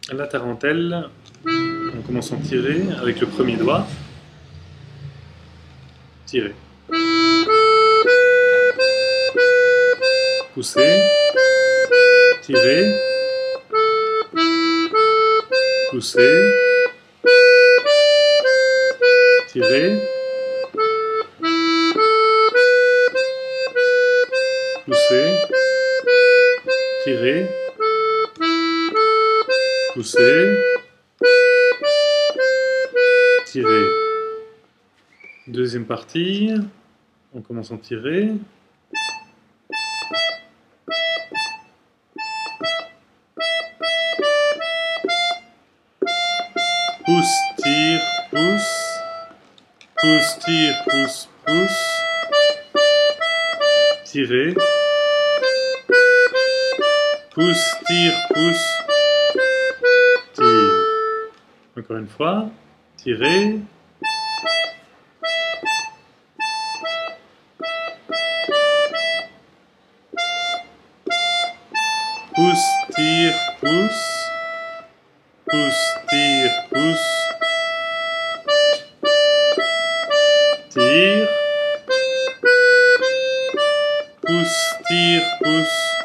La tarentelle, on commence en tirer avec le premier doigt. Tirer. Pousser. Tirer. Pousser. Tirer. Pousser. Tirer. Pousser. Tirer. Deuxième partie, on commence en tirer. Pousse, tire, pousse. Pousse, tire, pousse, pousse. Tirer. Pousse, tire, pousse. Tire. Encore une fois. Tirer. Pousse, tire, pousse. Pousse, tire, pousse. Tire. Pousse, tire, pousse.